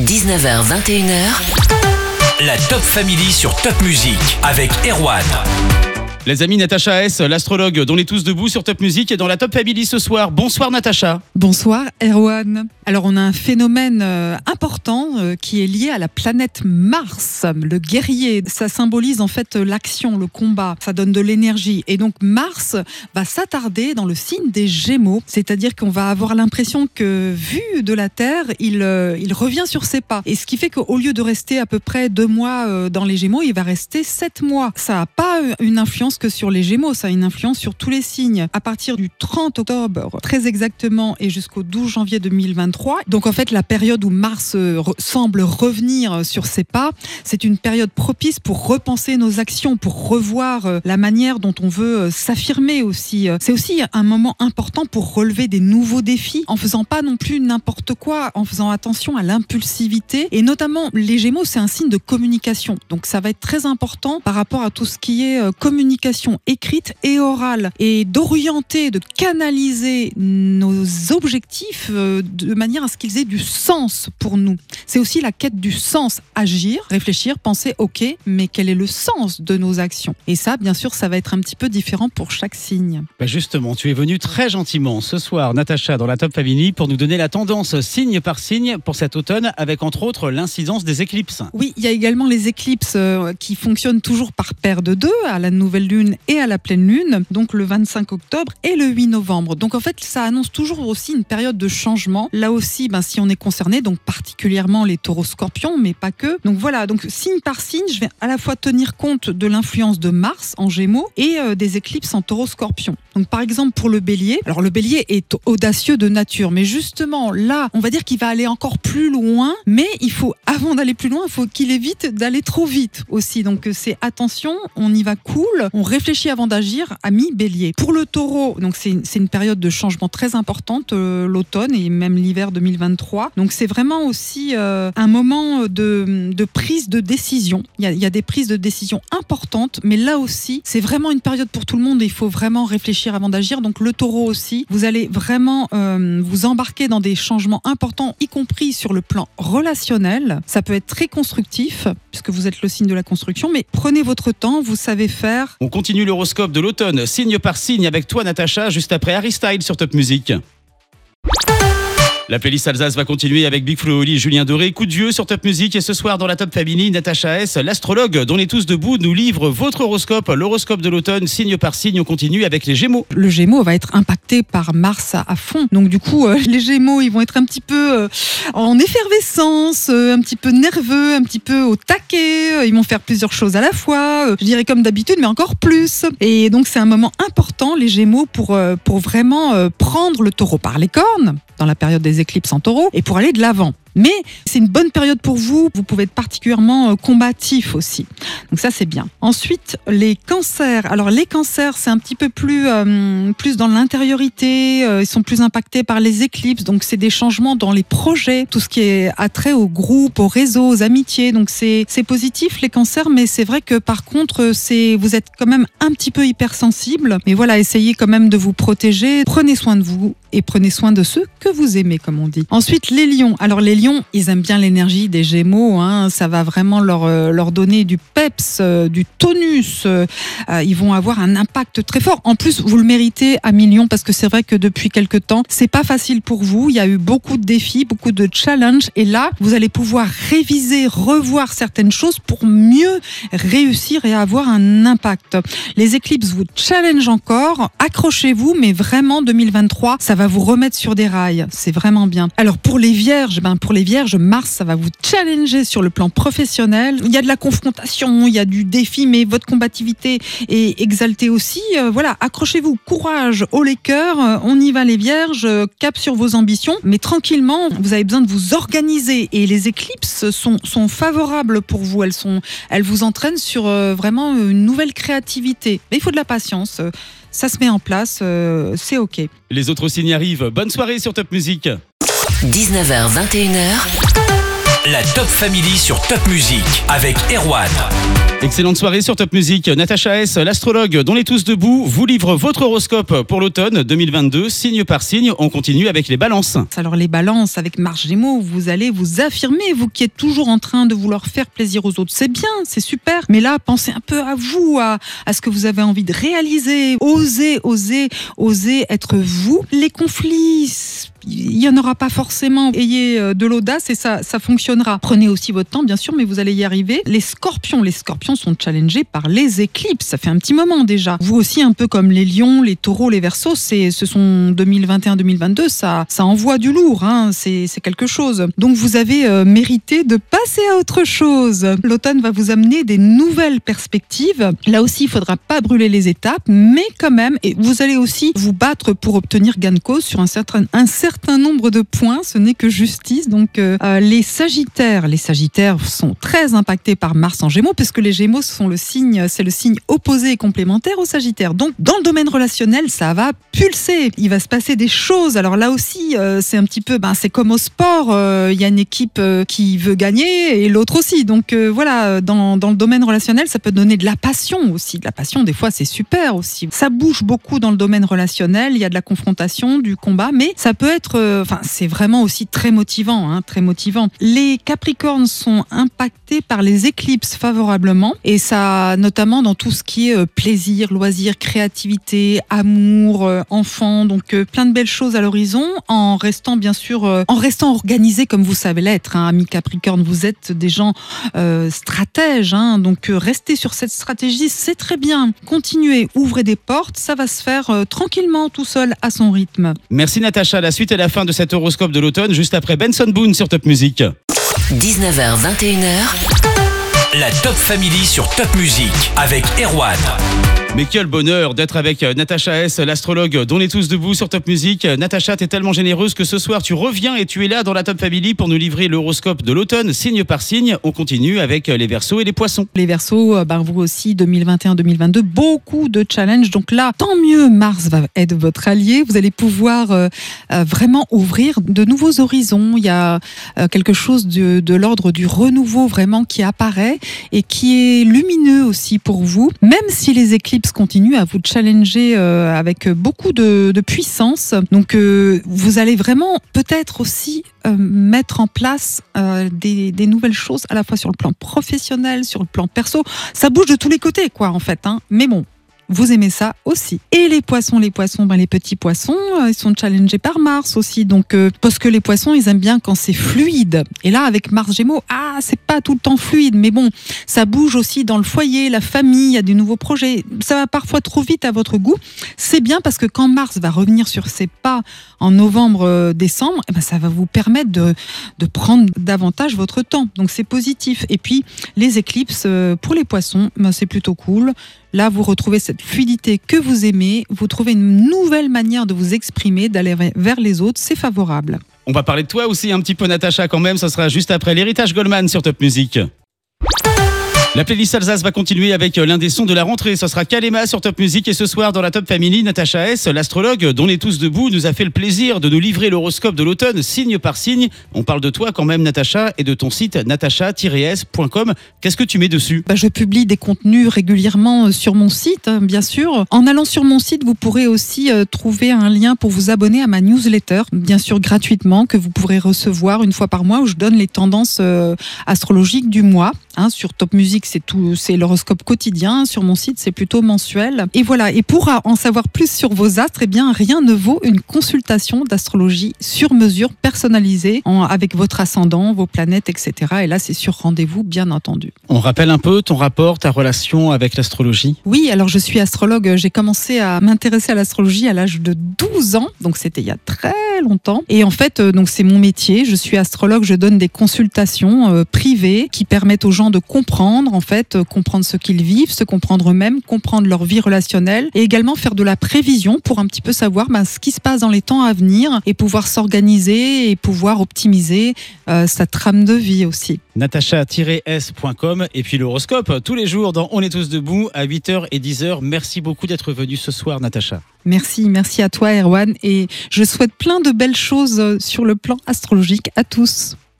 19h21h, la Top Family sur Top Music avec Erwan. Les amis, Natacha S, l'astrologue dont on est tous debout sur Top Music et dans la Top Family ce soir. Bonsoir Natacha. Bonsoir Erwan. Alors on a un phénomène important qui est lié à la planète Mars, le guerrier. Ça symbolise en fait l'action, le combat, ça donne de l'énergie. Et donc Mars va s'attarder dans le signe des Gémeaux, c'est-à-dire qu'on va avoir l'impression que vu de la Terre, il revient sur ses pas. Et ce qui fait qu'au lieu de rester à peu près 2 mois dans les Gémeaux, il va rester 7 mois. Ça n'a pas une influence que sur les Gémeaux, ça a une influence sur tous les signes. À partir du 30 octobre, très exactement, et jusqu'au 12 janvier 2023, donc en fait la période où Mars semble revenir sur ses pas, c'est une période propice pour repenser nos actions, pour revoir la manière dont on veut s'affirmer aussi. C'est aussi un moment important pour relever des nouveaux défis, en faisant pas non plus n'importe quoi, en faisant attention à l'impulsivité. Et notamment, les Gémeaux, c'est un signe de communication. Donc ça va être très important par rapport à tout ce qui est communication écrite et orale, et d'orienter, de canaliser nos objectifs de manière à ce qu'ils aient du sens pour nous. C'est aussi la quête du sens, agir, réfléchir, penser, ok, mais quel est le sens de nos actions? Et ça, bien sûr, ça va être un petit peu différent pour chaque signe. Justement, tu es venue très gentiment ce soir, Natacha, dans la Top Family, pour nous donner la tendance signe par signe pour cet automne, avec entre autres l'incidence des éclipses. Oui, il y a également les éclipses qui fonctionnent toujours par paire de 2, à la nouvelle lune et à la pleine lune, donc le 25 octobre et le 8 novembre. Donc en fait, ça annonce toujours aussi une période de changement. Là aussi, si on est concerné, donc particulièrement les taureaux-scorpions, mais pas que. Donc voilà, donc signe par signe, je vais à la fois tenir compte de l'influence de Mars en Gémeaux et des éclipses en taureau-scorpion. Donc par exemple pour le bélier, alors le bélier est audacieux de nature, mais justement là, on va dire qu'il va aller encore plus loin, mais avant d'aller plus loin, il faut qu'il évite d'aller trop vite aussi. Donc c'est attention, on y va cool, on réfléchit avant d'agir, ami bélier. Pour le taureau, donc c'est une période de changement très importante, l'automne et même l'hiver 2023. Donc c'est vraiment aussi un moment de prise de décision. Il y a des prises de décision importantes, mais là aussi, c'est vraiment une période pour tout le monde et il faut vraiment réfléchir avant d'agir. Donc le taureau aussi, vous allez vraiment vous embarquer dans des changements importants, y compris sur le plan relationnel. Ça peut être très constructif, puisque vous êtes le signe de la construction, mais prenez votre temps, vous savez faire. On continue l'horoscope de l'automne, signe par signe, avec toi Natacha, juste après Harry Styles sur Top Music. La playlist Alsace va continuer avec Big Flo et Oli, Julien Doré, Coup de vieux sur Top Music. Et ce soir dans la Top Family, Natacha S, l'astrologue dont on est tous debout, nous livre votre horoscope, l'horoscope de l'automne, signe par signe. On continue avec les Gémeaux. Le Gémeaux va être impacté par Mars à fond. Donc du coup, les Gémeaux, ils vont être un petit peu en effervescence, un petit peu nerveux, un petit peu au taquet. Ils vont faire plusieurs choses à la fois, je dirais comme d'habitude, mais encore plus. Et donc c'est un moment important, les Gémeaux, pour vraiment prendre le taureau par les cornes, dans la période des éclipses en taureau, et pour aller de l'avant. Mais c'est une bonne période pour vous, vous pouvez être particulièrement combatif aussi. Donc ça c'est bien. Ensuite, les cancers. Alors les cancers, c'est un petit peu plus dans l'intériorité, ils sont plus impactés par les éclipses, donc c'est des changements dans les projets, tout ce qui est attrait au groupe, au réseau, aux amitiés, donc c'est positif les cancers, mais c'est vrai que par contre, vous êtes quand même un petit peu hypersensible, mais voilà, essayez quand même de vous protéger, prenez soin de vous et prenez soin de ceux que vous aimez, comme on dit. Ensuite, les lions. Alors les lions, ils aiment bien l'énergie des Gémeaux, ça va vraiment leur donner du peps, du tonus, ils vont avoir un impact très fort. En plus, vous le méritez, amis lions, parce que c'est vrai que depuis quelque temps, c'est pas facile pour vous, il y a eu beaucoup de défis, beaucoup de challenges, et là, vous allez pouvoir réviser, revoir certaines choses pour mieux réussir et avoir un impact. Les éclipses vous challengent encore, accrochez-vous, mais vraiment 2023, ça va vous remettre sur des rails, c'est vraiment bien. Alors pour les vierges, Mars, ça va vous challenger sur le plan professionnel. Il y a de la confrontation, il y a du défi, mais votre combativité est exaltée aussi. Voilà, accrochez-vous, courage, haut les cœurs, on y va les vierges, cap sur vos ambitions, mais tranquillement, vous avez besoin de vous organiser et les éclipses sont favorables pour vous, elles vous entraînent sur vraiment une nouvelle créativité. Mais il faut de la patience, ça se met en place, c'est ok. Les autres signes arrivent, bonne soirée sur Top Music. 19h21h, la Top Family sur Top Music avec Erwan. Excellente soirée sur Top Music. Natacha S, l'astrologue dont les tous debout, vous livre votre horoscope pour l'automne 2022, signe par signe. On continue avec les balances. Alors les balances, avec Mars Gémeaux, vous allez vous affirmer, vous qui êtes toujours en train de vouloir faire plaisir aux autres. C'est bien, c'est super. Mais là, pensez un peu à vous, à ce que vous avez envie de réaliser. Osez être vous. Les conflits, il n'y en aura pas forcément. Ayez de l'audace et ça fonctionnera. Prenez aussi votre temps, bien sûr, mais vous allez y arriver. Les scorpions sont challengés par les éclipses. Ça fait un petit moment déjà. Vous aussi, un peu comme les lions, les taureaux, les verseaux, ce sont 2021-2022, ça envoie du lourd, hein. C'est quelque chose. Donc vous avez mérité de passer à autre chose. L'automne va vous amener des nouvelles perspectives. Là aussi, il ne faudra pas brûler les étapes, mais quand même, et vous allez aussi vous battre pour obtenir gain de cause sur un certain nombre de points. Ce n'est que justice. Donc les Sagittaires sont très impactés par Mars en Gémeaux, puisque les Gémeaux c'est le signe opposé et complémentaire aux Sagittaires. Donc dans le domaine relationnel, ça va pulser. Il va se passer des choses. Alors là aussi, c'est un petit peu, c'est comme au sport. Il y a une équipe qui veut gagner et l'autre aussi. Donc voilà, dans le domaine relationnel, ça peut donner de la passion aussi. De la passion, des fois, c'est super aussi. Ça bouge beaucoup dans le domaine relationnel. Il y a de la confrontation, du combat, mais ça peut être, c'est vraiment aussi très motivant, hein, très motivant. Les Capricornes sont impactés par les éclipses favorablement, et ça, notamment dans tout ce qui est plaisir, loisir, créativité, amour, enfant, donc plein de belles choses à l'horizon, en restant bien sûr, en restant organisé comme vous savez l'être, hein, amis Capricorne, vous êtes des gens stratèges, hein, donc restez sur cette stratégie, c'est très bien. Continuez, ouvrez des portes, ça va se faire tranquillement, tout seul, à son rythme. Merci Natacha, la suite et la fin de cet horoscope de l'automne, juste après Benson Boone sur Top Music. 19h-21h, la Top Family sur Top Music avec Erwan. Mais quel bonheur d'être avec Natacha S, l'astrologue dont on est tous debout sur Top Music. Natacha, t'es tellement généreuse que ce soir tu reviens et tu es là dans la Top Family pour nous livrer l'horoscope de l'automne, signe par signe. On continue avec les Verseaux et les Poissons. Les Verseaux, vous aussi, 2021-2022, beaucoup de challenges. Donc là, tant mieux, Mars va être votre allié. Vous allez pouvoir vraiment ouvrir de nouveaux horizons. Il y a quelque chose de l'ordre du renouveau vraiment qui apparaît et qui est lumineux aussi pour vous. Même si les éclipses continue à vous challenger avec beaucoup de puissance. Donc vous allez vraiment peut-être aussi mettre en place des nouvelles choses à la fois sur le plan professionnel, sur le plan perso. Ça bouge de tous les côtés quoi en fait, hein. Mais bon, vous aimez ça aussi. Et les poissons, les petits poissons, ils sont challengés par Mars aussi. Donc, parce que les poissons, ils aiment bien quand c'est fluide. Et là, avec Mars Gémeaux, c'est pas tout le temps fluide. Mais bon, ça bouge aussi dans le foyer, la famille, il y a des nouveaux projets. Ça va parfois trop vite à votre goût. C'est bien parce que quand Mars va revenir sur ses pas en novembre, décembre, ça va vous permettre de prendre davantage votre temps. Donc, c'est positif. Et puis, les éclipses, pour les poissons, c'est plutôt cool. Là, vous retrouvez cette fluidité que vous aimez, vous trouvez une nouvelle manière de vous exprimer, d'aller vers les autres, c'est favorable. On va parler de toi aussi un petit peu Natacha quand même, ça sera juste après l'héritage Goldman sur Top Music. La playlist Alsace va continuer avec l'un des sons de la rentrée. Ce sera Kalema sur Top Music et ce soir dans la Top Family, Natacha S, l'astrologue dont on est tous debout, nous a fait le plaisir de nous livrer l'horoscope de l'automne signe par signe. On parle de toi quand même Natacha et de ton site natacha-s.com. Qu'est-ce que tu mets dessus ? Je publie des contenus régulièrement sur mon site, bien sûr. En allant sur mon site, vous pourrez aussi trouver un lien pour vous abonner à ma newsletter, bien sûr gratuitement, que vous pourrez recevoir une fois par mois où je donne les tendances astrologiques du mois. Sur Top Music, c'est l'horoscope quotidien. Sur mon site, c'est plutôt mensuel. Et voilà. Et pour en savoir plus sur vos astres, rien ne vaut une consultation d'astrologie sur mesure, personnalisée, avec votre ascendant, vos planètes, etc. Et là, c'est sur rendez-vous, bien entendu. On rappelle un peu ton rapport, ta relation avec l'astrologie ? Oui, alors je suis astrologue. J'ai commencé à m'intéresser à l'astrologie à l'âge de 12 ans. Donc, c'était il y a très longtemps. Et en fait, donc c'est mon métier. Je suis astrologue. Je donne des consultations privées qui permettent aux gens de comprendre, comprendre ce qu'ils vivent, se comprendre eux-mêmes, comprendre leur vie relationnelle et également faire de la prévision pour un petit peu savoir ce qui se passe dans les temps à venir et pouvoir s'organiser et pouvoir optimiser sa trame de vie aussi. Natacha-s.com et puis l'horoscope tous les jours dans On est tous debout à 8h et 10h. Merci beaucoup d'être venu ce soir Natacha. Merci à toi Erwan et je souhaite plein de belles choses sur le plan astrologique à tous.